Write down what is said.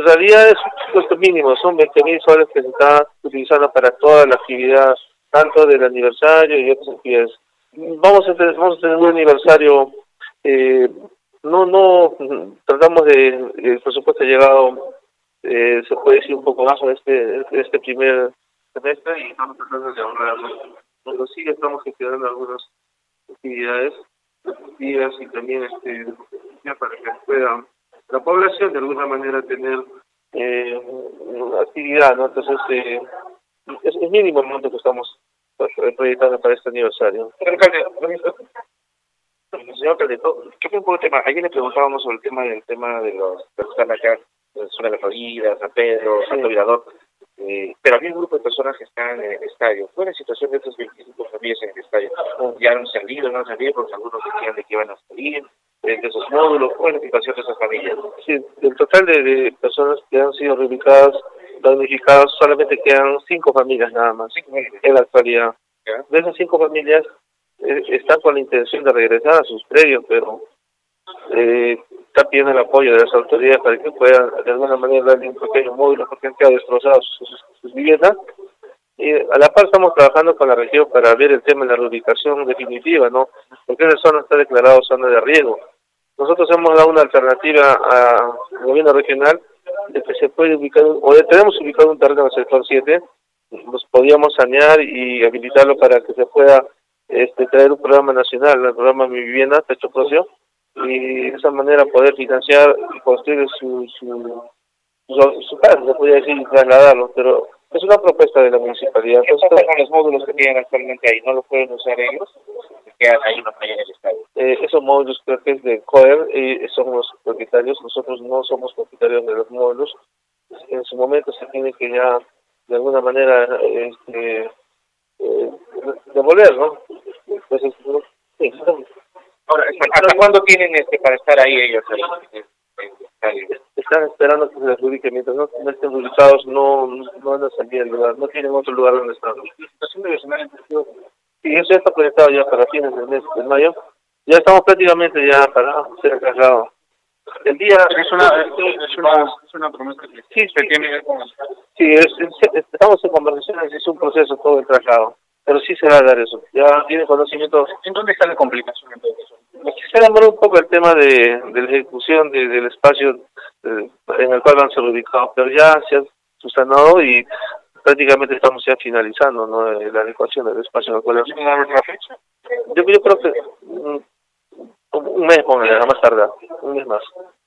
en realidad es un costo mínimo, son 20.000 soles que se está utilizando para toda la actividad, tanto del aniversario y otras actividades. Vamos a tener un aniversario, no, tratamos el presupuesto ha llegado, se puede decir un poco bajo este primer semestre y estamos tratando de ahorrarlo. Pero sí estamos gestionando algunas actividades activas y también ya para que pueda la población de alguna manera tener actividad, ¿no? Entonces es mínimo el monto que estamos proyectando para este aniversario. Señor Caldeto, ¿qué fue un poco el tema? Ayer le preguntábamos sobre el tema de los que están acá, en la zona de la Florida, San Pedro, Santo Mirador, pero había un grupo de personas que están en el estadio. ¿Cuál es la situación de esas 25 familias en el estadio? ¿Ya han salido, no han salido? Porque algunos decían de que iban a salir de esos módulos. ¿Cuál es la situación de esas familias? Sí, del total de personas que han sido reubicadas, damnificadas, solamente quedan 5 familias nada más en la actualidad. ¿Ya? De esas 5 familias están con la intención de regresar a sus predios, pero están pidiendo el apoyo de las autoridades para que puedan de alguna manera darle un pequeño módulo porque han quedado destrozados sus viviendas. Y a la par estamos trabajando con la región para ver el tema de la reubicación definitiva, ¿no? Porque esa zona está declarada zona de riesgo. Nosotros hemos dado una alternativa al gobierno regional de que se puede ubicar, tenemos ubicado un terreno en el sector 7, nos podíamos sanear y habilitarlo para que se pueda traer un programa nacional, el programa Mi Vivienda, Techo Propio, y de esa manera poder financiar y construir su casa, se podría decir, y trasladarlo, pero es una propuesta de la municipalidad. ¿Qué pasa con los módulos que tienen actualmente ahí? ¿No los pueden usar ellos? ¿Se quedan ahí no en el estadio? Esos módulos creo que es de COER y son los propietarios, nosotros no somos propietarios de los módulos. En su momento se tiene que ya de alguna manera devolver, ¿no? Entonces, sí. Ahora, ¿hasta cuándo tienen para estar ahí ellos? Están esperando que se les ubique, mientras no estén ubicados no van a salir del lugar, no tienen otro lugar donde estar. Y eso ya está proyectado ya para fines del mes de mayo. Ya estamos prácticamente ya para ser trasladados. El día es una promesa que sí, se tiene. Sí, estamos en conversaciones, es un proceso todo el traslado, pero sí se va a dar eso. Ya tiene conocimiento. ¿En dónde está la complicación entonces? Se demoró un poco el tema de la ejecución del espacio en el cual van a ser ubicados, pero ya se ha subsanado y prácticamente estamos ya finalizando, ¿no? La adecuación del espacio en el cual. ¿Tienen alguna fecha? Yo creo que un mes, póngale, a más tardar, un mes más.